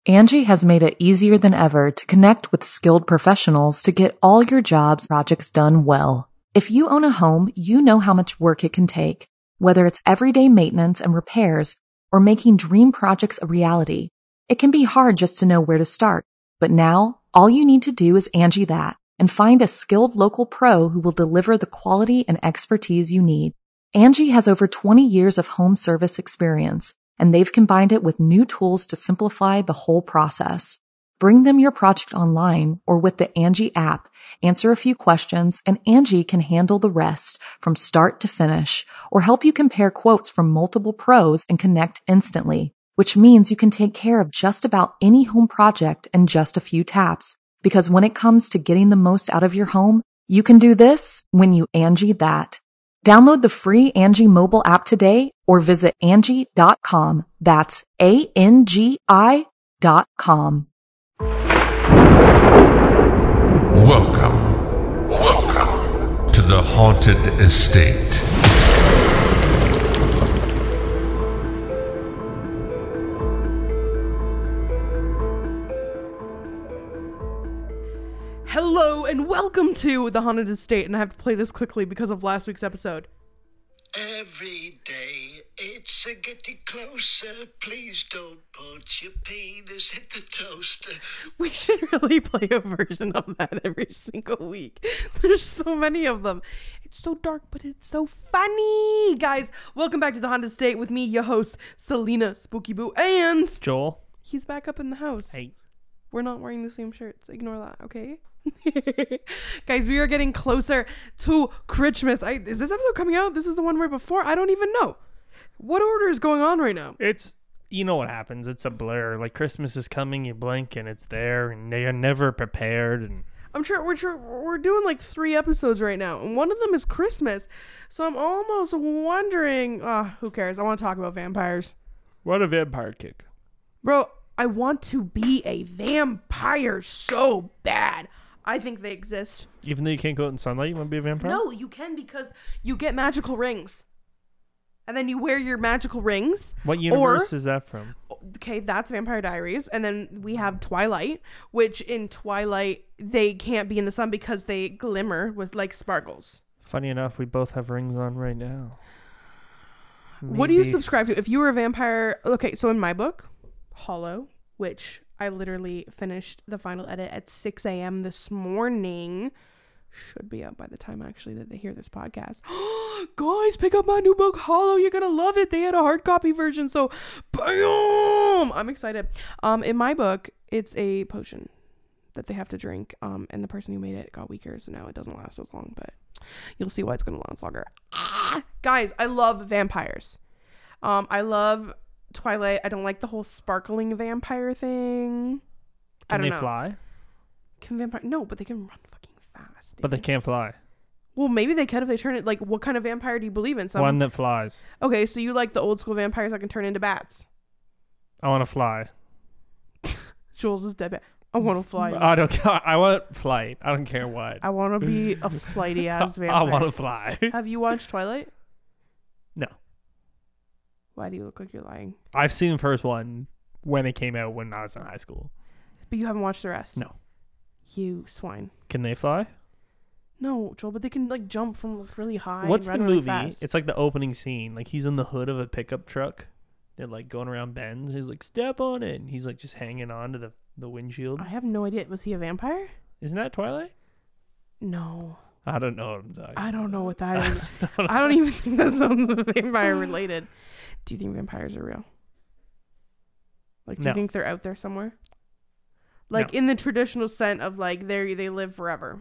Angie has made it easier than ever to connect with skilled professionals to get all your jobs projects done well. If you own a home, you know how much work it can take, whether it's everyday maintenance and repairs or making dream projects a reality. It can be hard just to know where to start, but now all you need to do is Angie that and find a skilled local pro who will deliver the quality and expertise you need. Angie has over 20 years of home service experience, and they've combined it with new tools to simplify the whole process. Bring them your project online or with the Angie app, answer a few questions, and Angie can handle the rest from start to finish or help you compare quotes from multiple pros and connect instantly, which means you can take care of just about any home project in just a few taps. Because when it comes to getting the most out of your home, you can do this when you Angie that. Download the free Angie mobile app today or visit Angie.com. That's ANGI.com. Welcome to the Haunted Estate. Hello and welcome to the Haunted Estate, and I have to play this quickly because of last week's episode. Every day it's a getting closer. Please don't put your penis in the toaster. We should really play a version of that every single week. There's so many of them. It's so dark, but it's so funny. Guys, welcome back to the Haunted Estate with me, your host, Selena Spooky Boo, and Joel. He's back up in the house. Hey. We're not wearing the same shirts. Ignore that, okay? Guys, we are getting closer to Christmas. Is this episode coming out? This is the one right before? I don't even know. What order is going on right now? It's, you know what happens. It's a blur. Like, Christmas is coming, you blink, and it's there, and you're never prepared. And I'm sure we're doing like 3 episodes right now, and one of them is Christmas. So I'm almost wondering, who cares? I want to talk about vampires. What a vampire kick. Bro, I want to be a vampire so bad. I think they exist. Even though you can't go out in sunlight, you want to be a vampire? No, you can, because you get magical rings. And then you wear your magical rings. What universe is that from? Okay, that's Vampire Diaries. And then we have Twilight, which in Twilight, they can't be in the sun because they glimmer with like sparkles. Funny enough, we both have rings on right now. Maybe. What do you subscribe to? If you were a vampire... Okay, so in my book, Hollow, which I literally finished the final edit at 6 a.m. this morning. Should be up by the time actually that they hear this podcast. Guys, pick up my new book, Hollow. You're gonna love it. They had a hard copy version, so bam! I'm excited. In my book, it's a potion that they have to drink. And the person who made it got weaker, so now it doesn't last as long, but you'll see why it's gonna last longer. Guys, I love vampires. I love Twilight. I don't like the whole sparkling vampire thing. Can they fly? Can vampire? No, but they can run fucking fast. Dude. But they can't fly. Well, maybe they could if they turn it. Like, what kind of vampire do you believe in? One that flies. Okay, so you like the old school vampires that can turn into bats? I want to fly. Jules is dead. I want to fly. I don't care. I want flight. I don't care what. I want to be a flighty ass vampire. I want to fly. Have you watched Twilight? No. Why do you look like you're lying? I've seen the first one when it came out when I was in high school. But you haven't watched the rest? No. You swine. Can they fly? No, Joel, but they can like jump from like, really high. What's and the run movie? Really fast. It's like the opening scene. Like he's in the hood of a pickup truck. They're like going around bends. He's like, step on it. And he's like just hanging on to the windshield. I have no idea. Was he a vampire? Isn't that Twilight? No. I don't know what I'm talking about. I don't know what that is. I don't even think that sounds vampire related. Do you think vampires are real? Like, do you think they're out there somewhere? Like, in the traditional sense of, like, they live forever.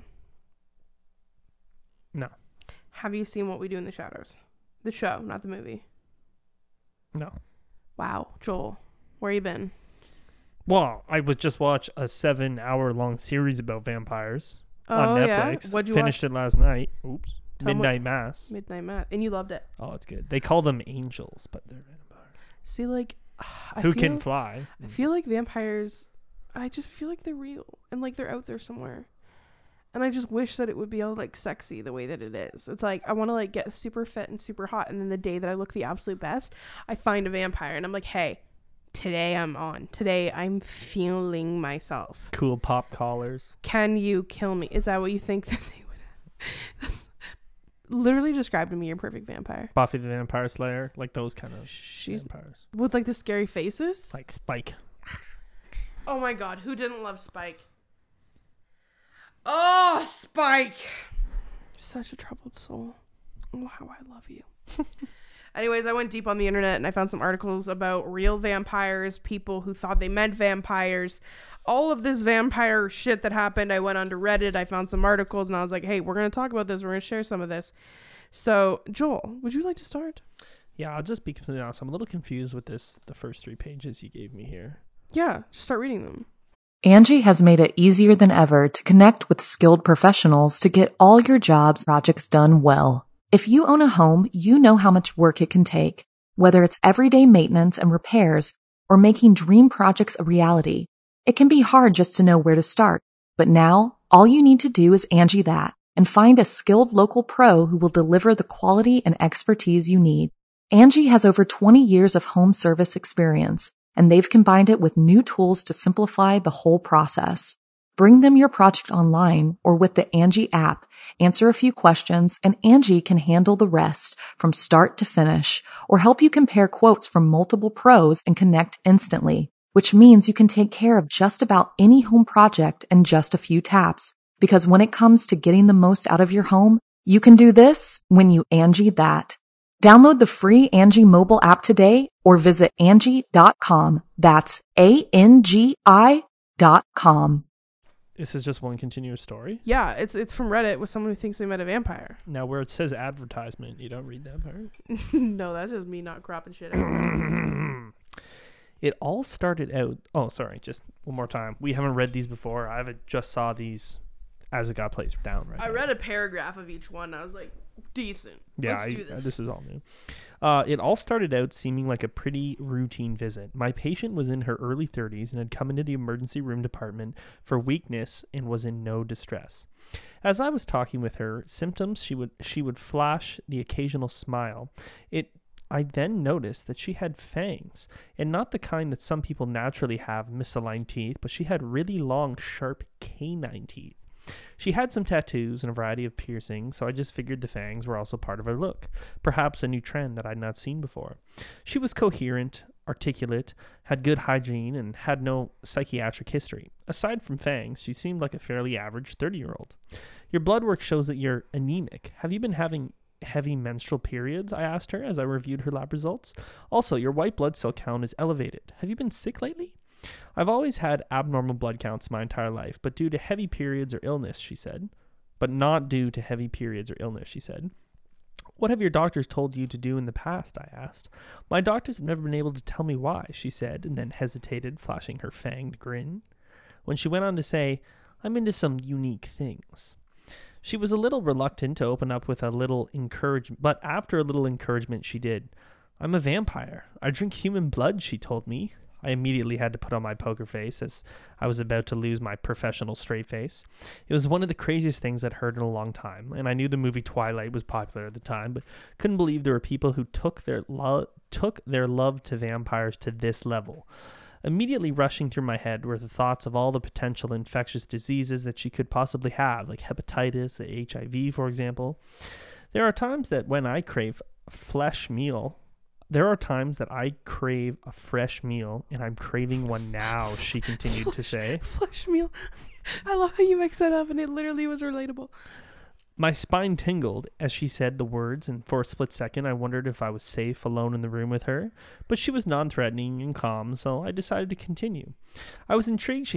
No. Have you seen What We Do in the Shadows? The show, not the movie. No. Wow, Joel. Where you been? Well, I would just watch a 7-hour-long series about vampires on Netflix. Yeah? What'd you Finished it last night. Oops. Midnight Mass. Midnight Mass. And you loved it. Oh, it's good. They call them angels, but they're vampires. See, like... Who can fly? I feel like vampires... I just feel like they're real. And, like, they're out there somewhere. And I just wish that it would be all, like, sexy the way that it is. It's like, I want to, like, get super fit and super hot. And then the day that I look the absolute best, I find a vampire. And I'm like, hey, today I'm on. Today I'm feeling myself. Cool pop collars. Can you kill me? Is that what you think that they would have? That's literally described to me your perfect vampire. Buffy the Vampire Slayer, like those kind of vampires. With like the scary faces? Like Spike. Oh my god, who didn't love Spike? Oh, Spike! Such a troubled soul. Oh, how I love you. Anyways, I went deep on the internet and I found some articles about real vampires, people who thought they meant vampires, all of this vampire shit that happened. I went onto Reddit, I found some articles, and I was like, hey, we're going to talk about this. We're going to share some of this. So, Joel, would you like to start? Yeah, I'll just be completely honest. I'm a little confused with the first 3 pages you gave me here. Yeah, just start reading them. Angie has made it easier than ever to connect with skilled professionals to get all your jobs projects done well. If you own a home, you know how much work it can take, whether it's everyday maintenance and repairs or making dream projects a reality. It can be hard just to know where to start, but now all you need to do is Angie that and find a skilled local pro who will deliver the quality and expertise you need. Angie has over 20 years of home service experience, and they've combined it with new tools to simplify the whole process. Bring them your project online or with the Angie app, answer a few questions, and Angie can handle the rest from start to finish or help you compare quotes from multiple pros and connect instantly, which means you can take care of just about any home project in just a few taps. Because when it comes to getting the most out of your home, you can do this when you Angie that. Download the free Angie mobile app today or visit Angie.com. That's ANGI.com. This is just one continuous story? Yeah, it's from Reddit with someone who thinks they met a vampire. Now, where it says advertisement, you don't read that part? No, that's just me not cropping shit out. It all started out... Oh, sorry, just one more time. We haven't read these before. I just saw these as it got placed down right I now. read a paragraph of each one. I was like, decent. Yeah, Let's do this. This is all new. It all started out seeming like a pretty routine visit. My patient was in her early 30s and had come into the emergency room department for weakness and was in no distress. As I was talking with her, symptoms she would flash the occasional smile. I then noticed that she had fangs, and not the kind that some people naturally have, misaligned teeth, but she had really long, sharp canine teeth. She had some tattoos and a variety of piercings, so I just figured the fangs were also part of her look, perhaps a new trend that I'd not seen before. She was coherent, articulate, had good hygiene, and had no psychiatric history. Aside from fangs, she seemed like a fairly average 30-year-old. Your blood work shows that you're anemic. Have you been having heavy menstrual periods? I asked her as I reviewed her lab results. Also, your white blood cell count is elevated. Have you been sick lately? I've always had abnormal blood counts my entire life, but due to heavy periods or illness, she said. But not due to heavy periods or illness, she said. What have your doctors told you to do in the past? I asked. My doctors have never been able to tell me why, she said, and then hesitated, flashing her fanged grin. When she went on to say, I'm into some unique things. She was a little reluctant to open up with a little encouragement, but after a little encouragement, she did. I'm a vampire. I drink human blood, she told me. I immediately had to put on my poker face as I was about to lose my professional straight face. It was one of the craziest things I'd heard in a long time, and I knew the movie Twilight was popular at the time, but couldn't believe there were people who took their love to vampires to this level. Immediately rushing through my head were the thoughts of all the potential infectious diseases that she could possibly have, like hepatitis, HIV, for example. There are times that when I crave a fresh meal, and I'm craving one now, she continued to say. Flesh meal. I love how you mix that up, and it literally was relatable. My spine tingled as she said the words, and for a split second I wondered if I was safe alone in the room with her, but she was non-threatening and calm, so I decided to continue. I was intrigued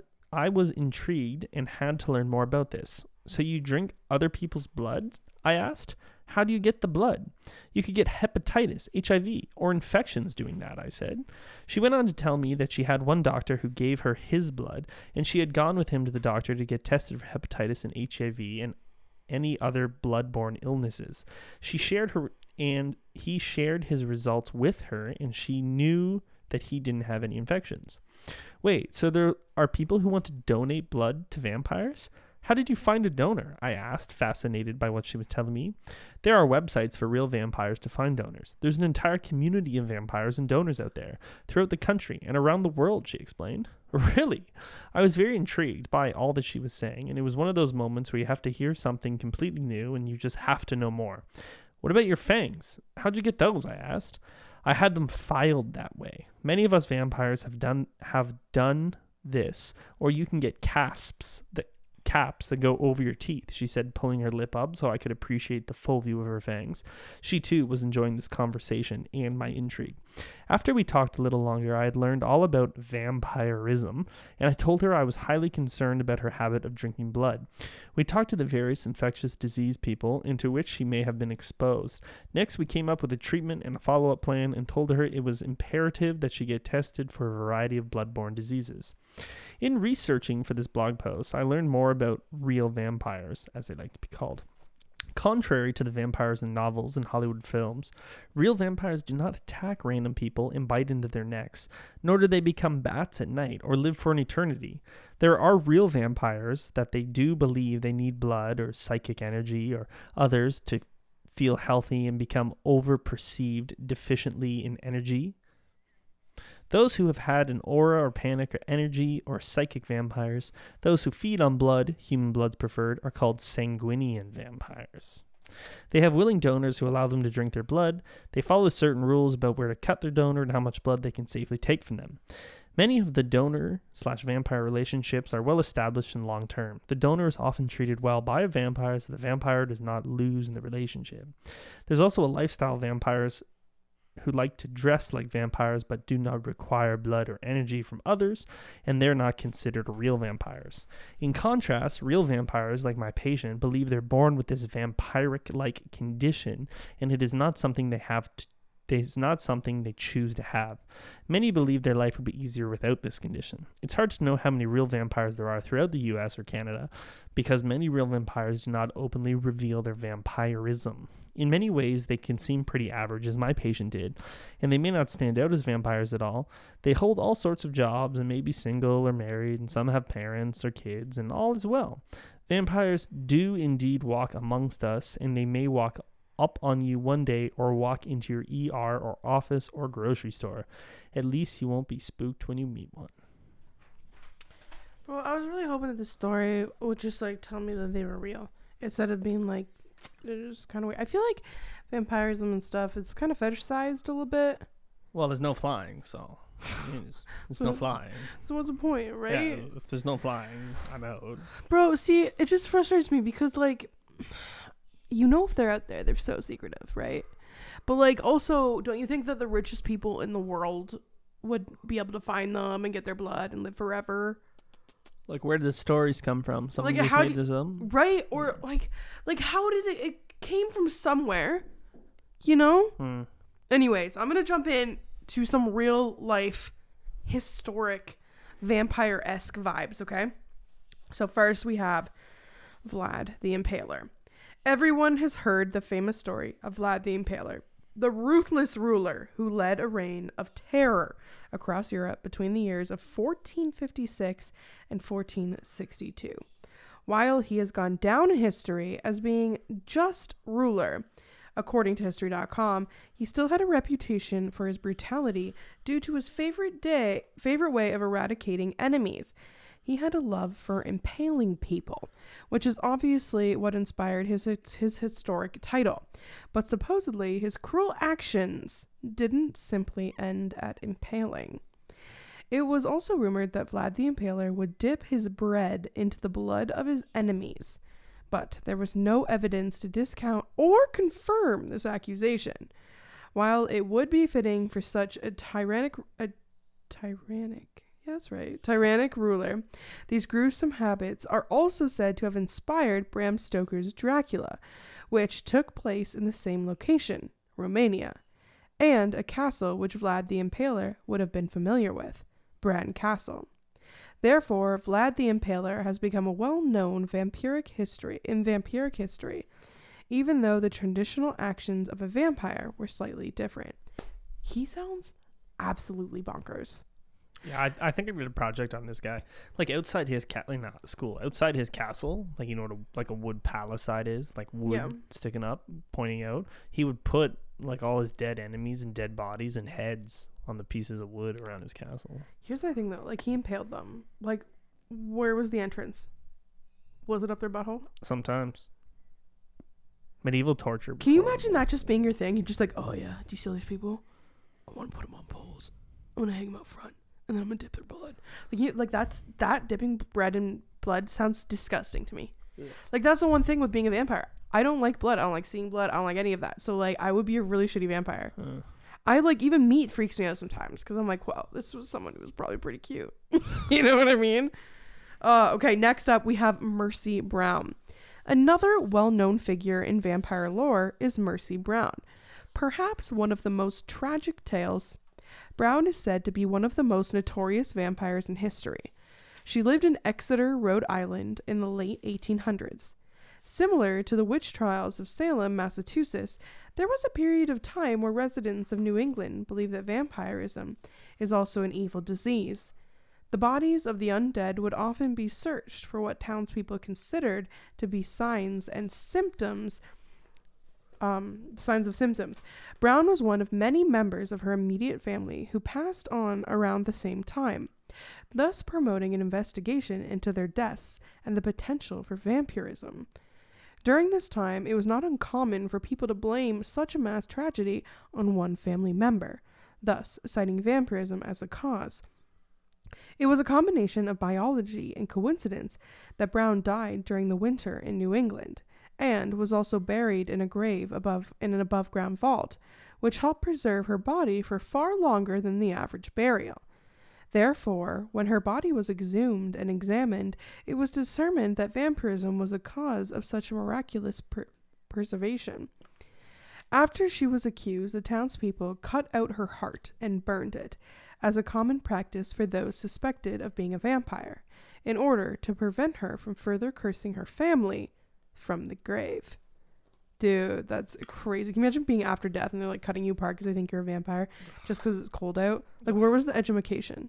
and had to learn more about this. So you drink other people's blood? I asked. How do you get the blood? You could get hepatitis, HIV, or infections doing that, I said. She went on to tell me that she had one doctor who gave her his blood, and she had gone with him to the doctor to get tested for hepatitis and HIV and any other blood-borne illnesses. He shared his results with her, and she knew that he didn't have any infections. Wait, so there are people who want to donate blood to vampires? How did you find a donor? I asked, fascinated by what she was telling me. There are websites for real vampires to find donors. There's an entire community of vampires and donors out there, throughout the country and around the world, she explained. Really? I was very intrigued by all that she was saying, and it was one of those moments where you have to hear something completely new and you just have to know more. What about your fangs? How'd you get those? I asked. I had them filed that way. Many of us vampires have done this, or you can get caps that go over your teeth, she said, pulling her lip up so I could appreciate the full view of her fangs. She too was enjoying this conversation and my intrigue. After we talked a little longer, I had learned all about vampirism, and I told her I was highly concerned about her habit of drinking blood. We talked to the various infectious disease people into which she may have been exposed. Next, we came up with a treatment and a follow-up plan and told her it was imperative that she get tested for a variety of blood-borne diseases. In researching for this blog post, I learned more about real vampires, as they like to be called. Contrary to the vampires in novels and Hollywood films, real vampires do not attack random people and bite into their necks, nor do they become bats at night or live for an eternity. There are real vampires that they do believe they need blood or psychic energy or others to feel healthy and become over-perceived deficiently in energy. Those who have had an aura or panic or energy or psychic vampires, those who feed on blood, human blood's preferred, are called sanguinian vampires. They have willing donors who allow them to drink their blood. They follow certain rules about where to cut their donor and how much blood they can safely take from them. Many of the donor/vampire relationships are well established and long term. The donor is often treated well by a vampire so the vampire does not lose in the relationship. There's also a lifestyle of vampires who like to dress like vampires but do not require blood or energy from others, and they're not considered real vampires. In contrast, real vampires, like my patient, believe they're born with this vampiric-like condition, and it is not something it's not something they choose to have. Many believe their life would be easier without this condition. It's hard to know how many real vampires there are throughout the US or Canada, because many real vampires do not openly reveal their vampirism. In many ways, they can seem pretty average, as my patient did, and they may not stand out as vampires at all. They hold all sorts of jobs and may be single or married, and some have parents or kids, and all is well. Vampires do indeed walk amongst us, and they may walk up on you one day or walk into your ER or office or grocery store. At least you won't be spooked when you meet one. Well, I was really hoping that the story would just like tell me that they were real instead of being like, they're just kind of weird. I feel like vampirism and stuff, it's kind of fetishized a little bit. Well, there's no flying, so there's no flying. So what's the point, right? Yeah, if there's no flying, I'm out. Bro, see, it just frustrates me because like, you know, if they're out there, they're so secretive, right? But like, also, don't you think that the richest people in the world would be able to find them and get their blood and live forever? Like, where did the stories come from? Someone like, just made this up? Right? Or like how did it came from somewhere, you know? Anyways, I'm gonna jump in to some real life historic vampire-esque vibes, okay? So first we have Vlad the Impaler. Everyone has heard the famous story of Vlad the Impaler, the ruthless ruler who led a reign of terror across Europe between the years of 1456 and 1462. While he has gone down in history as being just ruler, according to History.com, he still had a reputation for his brutality due to his favorite way of eradicating enemies. He had a love for impaling people, which is obviously what inspired his historic title. But supposedly, his cruel actions didn't simply end at impaling. It was also rumored that Vlad the Impaler would dip his bread into the blood of his enemies, but there was no evidence to discount or confirm this accusation. While it would be fitting for such a tyrannic ruler, these gruesome habits are also said to have inspired Bram Stoker's Dracula, which took place in the same location, Romania, and a castle which Vlad the Impaler would have been familiar with, Bran Castle. Therefore, Vlad the Impaler has become a well-known vampiric history, even though the traditional actions of a vampire were slightly different. He sounds absolutely bonkers. Yeah, I think I did a project on this guy. Like outside his outside his castle, like you know what like a wood palisade is, like wood sticking up, pointing out. He would put like all his dead enemies and dead bodies and heads on the pieces of wood around his castle. Here's the thing though, like he impaled them. Like, where was the entrance? Was it up their butthole? Sometimes. Medieval torture. Can you imagine that just being your thing? You're just like, oh yeah, do you see all these people? I want to put them on poles. I'm gonna hang them out front, and then I'm gonna dip their blood. Like that dipping bread in blood sounds disgusting to me. Yeah. Like that's the one thing with being a vampire. I don't like blood. I don't like seeing blood. I don't like any of that. So like I would be a really shitty vampire. I like even meat freaks me out sometimes because I'm like, well, this was someone who was probably pretty cute. You know what I mean? Okay, next up we have Mercy Brown. Another well-known figure in vampire lore is Mercy Brown. Perhaps one of the most tragic tales. Brown is said to be one of the most notorious vampires in history. She lived in Exeter, Rhode Island in the late 1800s. Similar to the witch trials of Salem, Massachusetts, there was a period of time where residents of New England believed that vampirism is also an evil disease. The bodies of the undead would often be searched for what townspeople considered to be signs of symptoms. Brown was one of many members of her immediate family who passed on around the same time, thus promoting an investigation into their deaths and the potential for vampirism. During this time, it was not uncommon for people to blame such a mass tragedy on one family member, thus citing vampirism as a cause. It was a combination of biology and coincidence that Brown died during the winter in New England, and was also buried in a grave in an above-ground vault, which helped preserve her body for far longer than the average burial. Therefore, when her body was exhumed and examined, it was determined that vampirism was a cause of such miraculous preservation. After she was accused, the townspeople cut out her heart and burned it, as a common practice for those suspected of being a vampire, in order to prevent her from further cursing her family from the grave. Dude, that's crazy. Can you imagine being after death and they're like cutting you apart because they think you're a vampire just because it's cold out? Like, where was the education?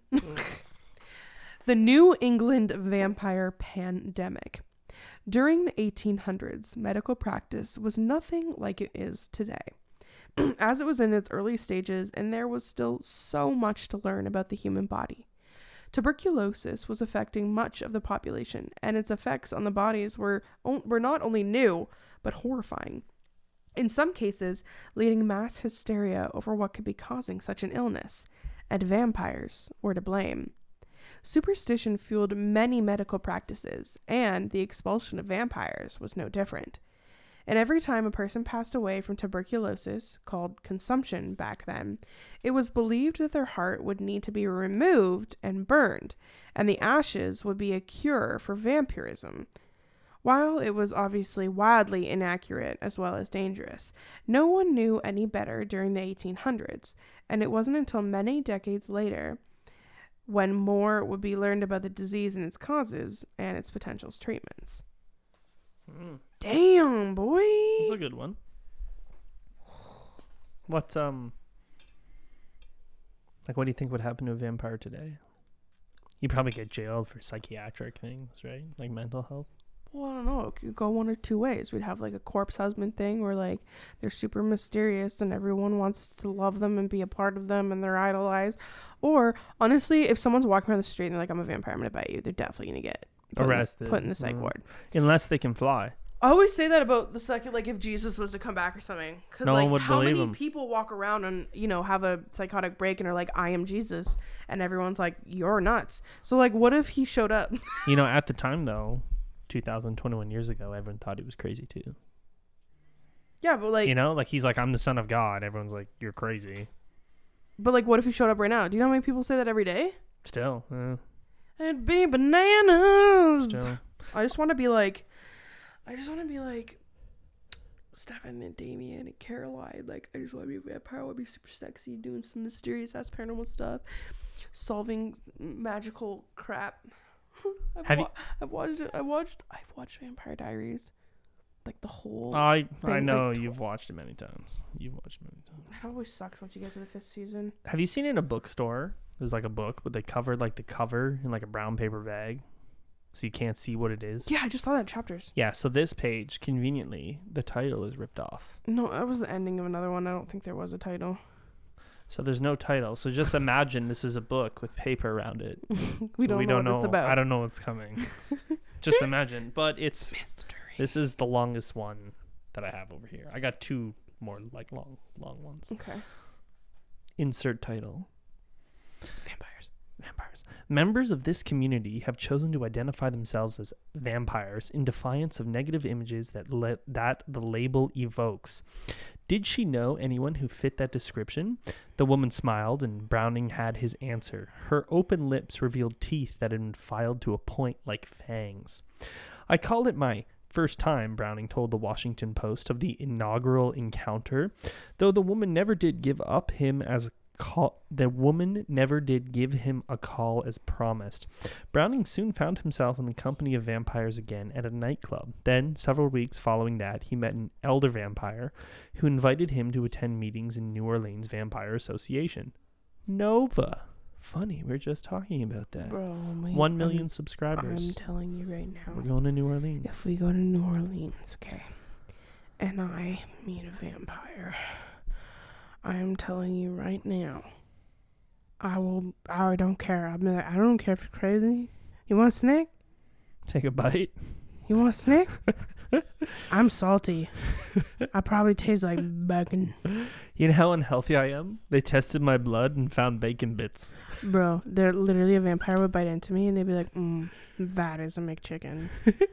The New England vampire pandemic. During the 1800s, medical practice was nothing like it is today, as it was in its early stages and there was still so much to learn about the human body. Tuberculosis was affecting much of the population, and its effects on the bodies were not only new, but horrifying. In some cases, leading mass hysteria over what could be causing such an illness, and vampires were to blame. Superstition fueled many medical practices, and the expulsion of vampires was no different. And every time a person passed away from tuberculosis, called consumption back then, it was believed that their heart would need to be removed and burned, and the ashes would be a cure for vampirism. While it was obviously wildly inaccurate as well as dangerous, no one knew any better during the 1800s, and it wasn't until many decades later when more would be learned about the disease and its causes and its potential treatments. Damn, boy. That's a good one. What do you think would happen to a vampire today? You'd probably get jailed for psychiatric things, right? Like mental health. Well, I don't know. It could go one or two ways. We'd have like a corpse husband thing where like they're super mysterious and everyone wants to love them and be a part of them and they're idolized. Or honestly, if someone's walking around the street and they're like, I'm a vampire, I'm going to bite you, they're definitely going to get arrested, put in the psych ward. Unless they can fly. I always say that about the second, like if Jesus was to come back or something, because no one would how believe many him. people walk around and have a psychotic break and are like, I am Jesus, and everyone's like, you're nuts. So like, what if he showed up? At the time though, 2021 years ago, everyone thought he was crazy too. Yeah, but like, he's like, I'm the son of God. Everyone's like, you're crazy. But like, what if he showed up right now? Do you know how many people say that every day? Still, it'd be bananas. Still. I just want to be like Stefan and Damien and Caroline. Like, I just want to be a vampire. I want to be super sexy, doing some mysterious ass paranormal stuff, solving magical crap. I've watched Vampire Diaries, like the whole. I thing, know like, you've watched it many times. It always sucks once you get to the 5th season. Have you seen in a bookstore It was like a book, but they covered like the cover in like a brown paper bag, so you can't see what it is. Yeah, I just saw that in chapters. Yeah, so this page, conveniently, the title is ripped off. No, that was the ending of another one. I don't think there was a title. So there's no title. So just imagine this is a book with paper around it. We don't know what it's about. I don't know what's coming. Just imagine. But it's Mystery. This is the longest one that I have over here. I got two more like long ones. Okay. Insert title. Vampires. Members of this community have chosen to identify themselves as vampires in defiance of negative images that the label evokes. Did she know anyone who fit that description? The woman smiled, and Browning had his answer. Her open lips revealed teeth that had been filed to a point like fangs. I called it my first time, Browning told the Washington Post of the inaugural encounter, though the woman never did give him a call as promised. Browning soon found himself in the company of vampires again at a nightclub. Then, several weeks following that, he met an elder vampire who invited him to attend meetings in New Orleans Vampire Association. Nova. Funny, we were just talking about that. Bro, 1 million subscribers. I'm telling you right now. We're going to New Orleans. If we go to New Orleans, okay, and I meet a vampire, I am telling you right now, I don't care. I don't care if you're crazy. You want a snack? Take a bite. You want a snack? I'm salty. I probably taste like bacon. You know how unhealthy I am? They tested my blood and found bacon bits. Bro, they're literally a vampire would bite into me and they'd be like, that is a McChicken.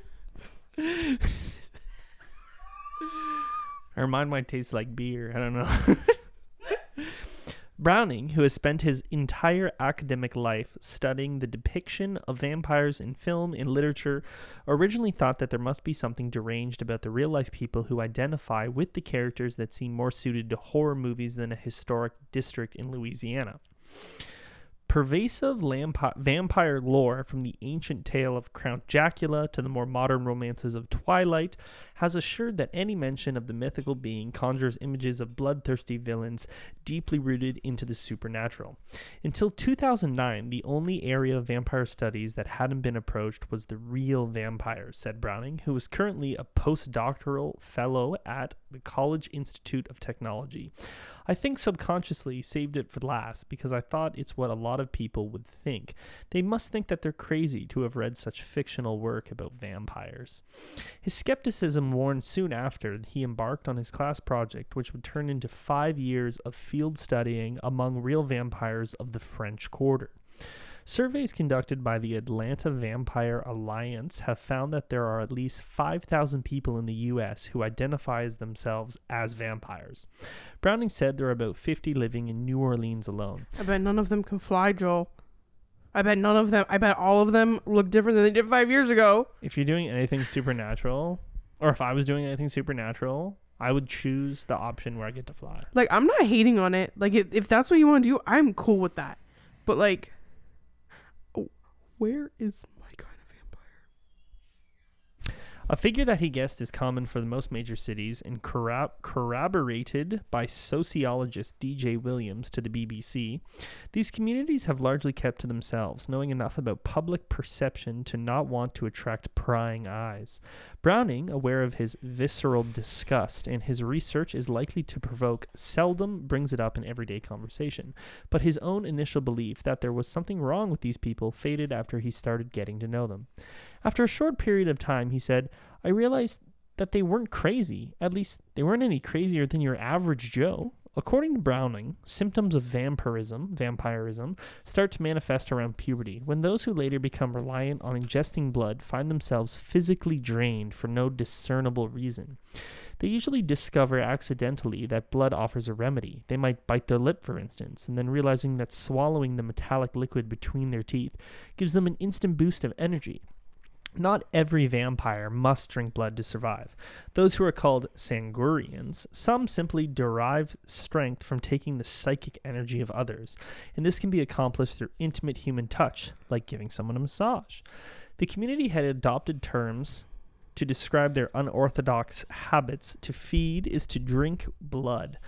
Or mine might taste like beer. I don't know. Browning, who has spent his entire academic life studying the depiction of vampires in film and literature, originally thought that there must be something deranged about the real-life people who identify with the characters that seem more suited to horror movies than a historic district in Louisiana. Pervasive vampire lore, from the ancient tale of Count Dracula to the more modern romances of Twilight, has assured that any mention of the mythical being conjures images of bloodthirsty villains deeply rooted into the supernatural. Until 2009, the only area of vampire studies that hadn't been approached was the real vampires, said Browning, who is currently a postdoctoral fellow at the College Institute of Technology. I think subconsciously saved it for last because I thought it's what a lot of people would think. They must think that they're crazy to have read such fictional work about vampires. His skepticism warned soon after that he embarked on his class project, which would turn into 5 years of field studying among real vampires of the French Quarter. Surveys conducted by the Atlanta Vampire Alliance have found that there are at least 5,000 people in the U.S. who identify themselves as vampires. Browning said there are about 50 living in New Orleans alone. I bet none of them can fly, Joel. I bet all of them look different than they did 5 years ago. If you're doing anything supernatural, or if I was doing anything supernatural, I would choose the option where I get to fly. Like, I'm not hating on it. Like, if that's what you want to do, I'm cool with that. But, like, where is my kind of vampire? A figure that he guessed is common for the most major cities and corroborated by sociologist D.J. Williams to the BBC. These communities have largely kept to themselves, knowing enough about public perception to not want to attract prying eyes. Browning, aware of his visceral disgust and his research is likely to provoke, seldom brings it up in everyday conversation. But his own initial belief that there was something wrong with these people faded after he started getting to know them. After a short period of time, he said, I realized that they weren't crazy. At least, they weren't any crazier than your average Joe. According to Browning, symptoms of vampirism, start to manifest around puberty, when those who later become reliant on ingesting blood find themselves physically drained for no discernible reason. They usually discover accidentally that blood offers a remedy. They might bite their lip, for instance, and then realizing that swallowing the metallic liquid between their teeth gives them an instant boost of energy. Not every vampire must drink blood to survive. Those who are called Sangorians, some simply derive strength from taking the psychic energy of others, and this can be accomplished through intimate human touch, like giving someone a massage. The community had adopted terms to describe their unorthodox habits. To feed is to drink blood.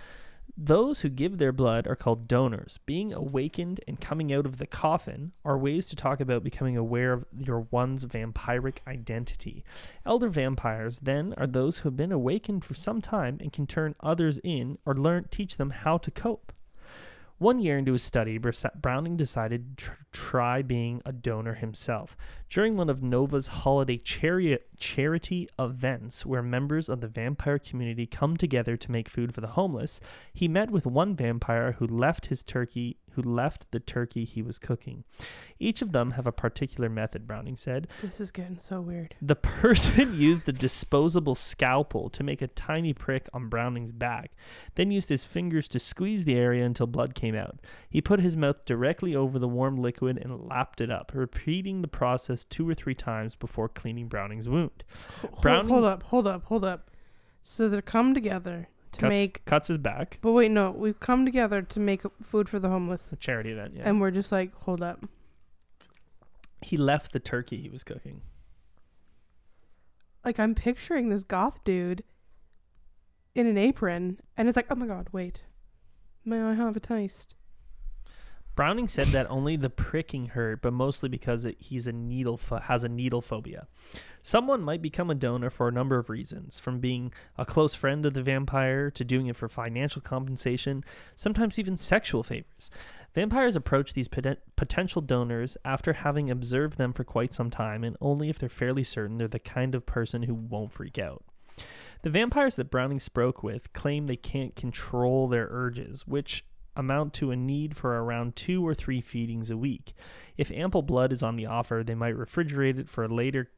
Those who give their blood are called donors. Being awakened and coming out of the coffin are ways to talk about becoming aware of your one's vampiric identity. Elder vampires, then, are those who have been awakened for some time and can turn others in or teach them how to cope. 1 year into his study, Browning decided to try being a donor himself. During one of Nova's holiday charity events, where members of the vampire community come together to make food for the homeless, he met with one vampire who left the turkey he was cooking. Each of them have a particular method, Browning said. This is getting so weird. The person used a disposable scalpel to make a tiny prick on Browning's back, then used his fingers to squeeze the area until blood came out. He put his mouth directly over the warm liquid and lapped it up, repeating the process 2 or 3 times before cleaning Browning's wound. Hold up. So they come together to cuts his back. But wait, no, we've come together to make food for the homeless. A charity event, yeah. And we're just like, hold up. He left the turkey he was cooking. Like, I'm picturing this goth dude in an apron, and it's like, oh my god, wait. May I have a taste? Browning said that only the pricking hurt, but mostly because he's has a needle phobia. Someone might become a donor for a number of reasons, from being a close friend of the vampire to doing it for financial compensation, sometimes even sexual favors. Vampires approach these potential donors after having observed them for quite some time, and only if they're fairly certain they're the kind of person who won't freak out. The vampires that Browning spoke with claim they can't control their urges, which amount to a need for around 2 or 3 feedings a week. If ample blood is on the offer, they might refrigerate it for later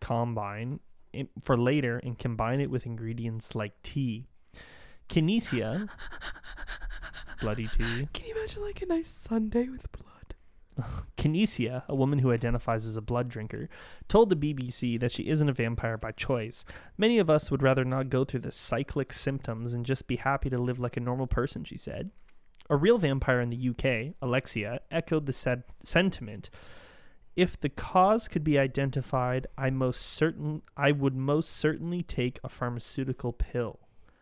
and combine it with ingredients like tea. Kinesia, bloody tea. Can you imagine like a nice sundae with blood? Kinesia, a woman who identifies as a blood drinker, told the BBC that she isn't a vampire by choice. Many of us would rather not go through the cyclic symptoms and just be happy to live like a normal person, she said. A real vampire in the UK, Alexia, echoed the sentiment. If the cause could be identified, I would most certainly take a pharmaceutical pill.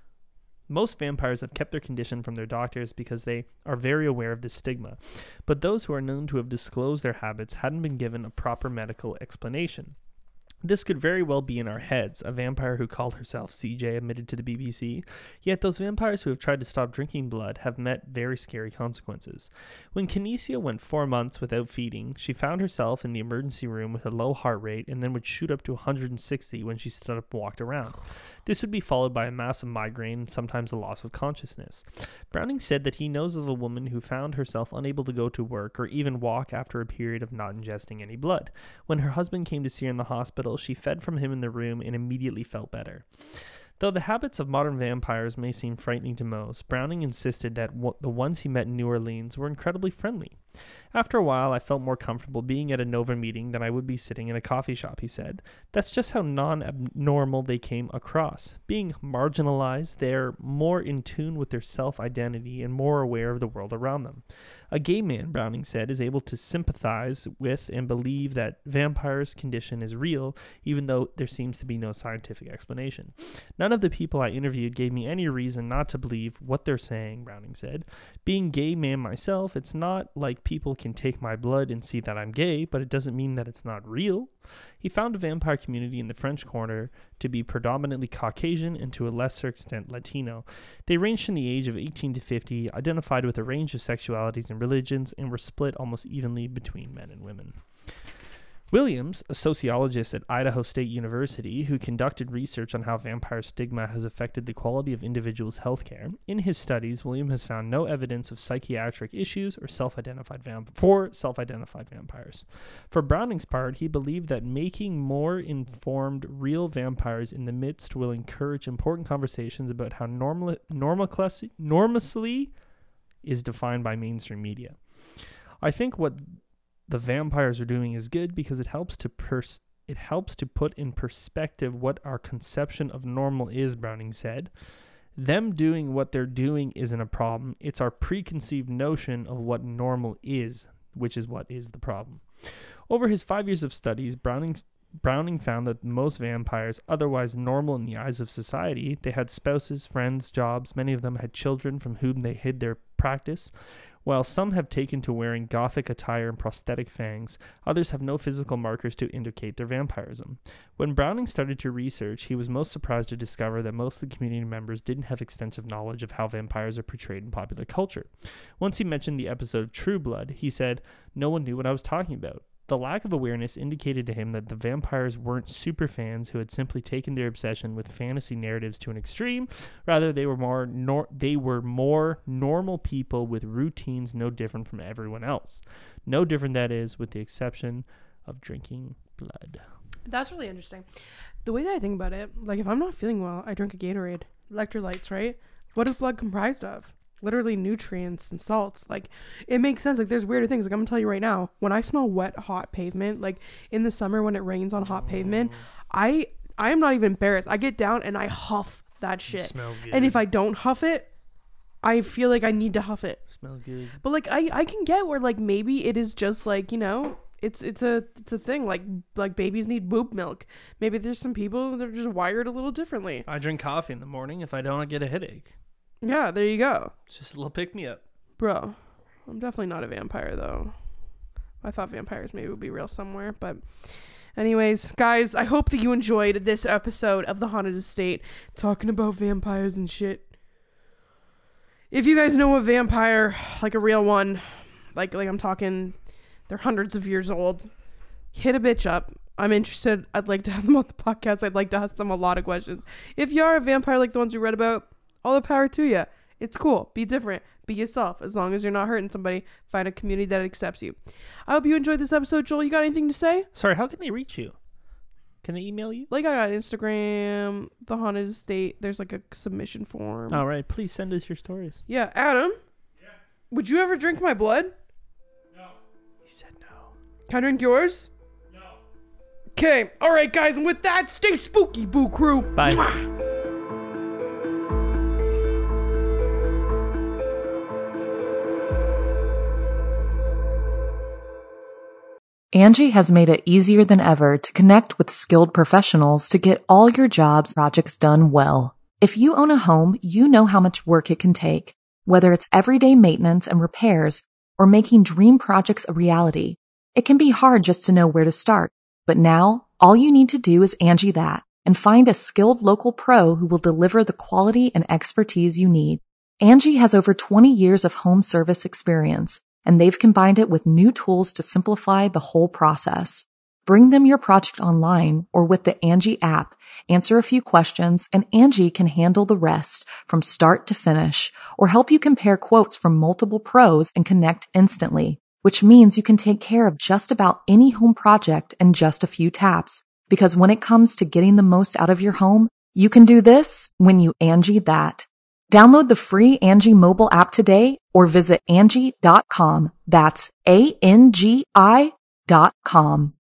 Most vampires have kept their condition from their doctors because they are very aware of this stigma, but those who are known to have disclosed their habits hadn't been given a proper medical explanation. This could very well be in our heads, a vampire who called herself CJ admitted to the BBC. Yet those vampires who have tried to stop drinking blood have met very scary consequences. When Kinesia went 4 months without feeding, she found herself in the emergency room with a low heart rate and then would shoot up to 160 when she stood up and walked around. This would be followed by a massive migraine and sometimes a loss of consciousness. Browning said that he knows of a woman who found herself unable to go to work or even walk after a period of not ingesting any blood. When her husband came to see her in the hospital, she fed from him in the room and immediately felt better. Though the habits of modern vampires may seem frightening to most, Browning insisted that the ones he met in New Orleans were incredibly friendly. After a while, I felt more comfortable being at a Nova meeting than I would be sitting in a coffee shop, he said. That's just how non-abnormal they came across. Being marginalized, they're more in tune with their self-identity and more aware of the world around them. A gay man, Browning said, is able to sympathize with and believe that vampires' condition is real, even though there seems to be no scientific explanation. None of the people I interviewed gave me any reason not to believe what they're saying, Browning said. Being gay man myself, it's not like people can take my blood and see that I'm gay, but it doesn't mean that it's not real. He found a vampire community in the French Quarter to be predominantly Caucasian and to a lesser extent Latino. They ranged from the age of 18 to 50, identified with a range of sexualities and religions, and were split almost evenly between men and women. Williams, a sociologist at Idaho State University who conducted research on how vampire stigma has affected the quality of individuals' healthcare, in his studies, Williams has found no evidence of psychiatric issues or self-identified vampires. For Browning's part, he believed that making more informed real vampires in the midst will encourage important conversations about how normalcy is defined by mainstream media. I think what the vampires are doing is good because it helps to put in perspective what our conception of normal is, Browning said. Them doing what they're doing isn't a problem. It's our preconceived notion of what normal is, which is what is the problem. Over his 5 years of studies, Browning Browning found that most vampires, otherwise normal in the eyes of society, they had spouses, friends, jobs. Many of them had children from whom they hid their practice. While some have taken to wearing gothic attire and prosthetic fangs, others have no physical markers to indicate their vampirism. When Browning started to research, he was most surprised to discover that most of the community members didn't have extensive knowledge of how vampires are portrayed in popular culture. Once he mentioned the episode True Blood, he said, "No one knew what I was talking about." The lack of awareness indicated to him that the vampires weren't superfans who had simply taken their obsession with fantasy narratives to an extreme. Rather, they were more normal people with routines no different from everyone else. No different, that is, with the exception of drinking blood. That's really interesting. The way that I think about it, like if I'm not feeling well, I drink a Gatorade. Electrolytes, right? What is blood comprised of? Literally nutrients and salts. Like, it makes sense. Like, there's weirder things. Like, I'm gonna tell you right now, when I smell wet, hot pavement, like in the summer when it rains on hot pavement, I am not even embarrassed. I get down and I huff that shit. It smells good. And if I don't huff it, I feel like I need to huff it. Smells good. But like, I can get where like maybe it is just like, you know, it's a thing. Like babies need boob milk. Maybe there's some people that are just wired a little differently. I drink coffee in the morning. If I don't, I get a headache. Yeah, there you go. It's just a little pick-me-up. Bro, I'm definitely not a vampire, though. I thought vampires maybe would be real somewhere. But anyways, guys, I hope that you enjoyed this episode of The Haunted Estate, talking about vampires and shit. If you guys know a vampire, like a real one, like I'm talking, they're hundreds of years old, hit a bitch up. I'm interested. I'd like to have them on the podcast. I'd like to ask them a lot of questions. If you are a vampire like the ones we read about, all the power to you. It's cool. Be different. Be yourself. As long as you're not hurting somebody, find a community that accepts you. I hope you enjoyed this episode. Joel, you got anything to say? Sorry, how can they reach you? Can they email you? Like, I got Instagram, The Haunted Estate. There's like a submission form. All right. Please send us your stories. Yeah. Adam? Yeah. Would you ever drink my blood? No. He said no. Can I drink yours? No. Okay. All right, guys. And with that, stay spooky, Boo Crew. Bye. Mwah. Angie has made it easier than ever to connect with skilled professionals to get all your jobs projects done well. If you own a home, you know how much work it can take, whether it's everyday maintenance and repairs or making dream projects a reality. It can be hard just to know where to start, but now all you need to do is Angie that and find a skilled local pro who will deliver the quality and expertise you need. Angie has over 20 years of home service experience, and they've combined it with new tools to simplify the whole process. Bring them your project online or with the Angie app, answer a few questions, and Angie can handle the rest from start to finish, or help you compare quotes from multiple pros and connect instantly, which means you can take care of just about any home project in just a few taps. Because when it comes to getting the most out of your home, you can do this when you Angie that. Download the free Angie mobile app today or visit Angie.com. That's ANGI.com.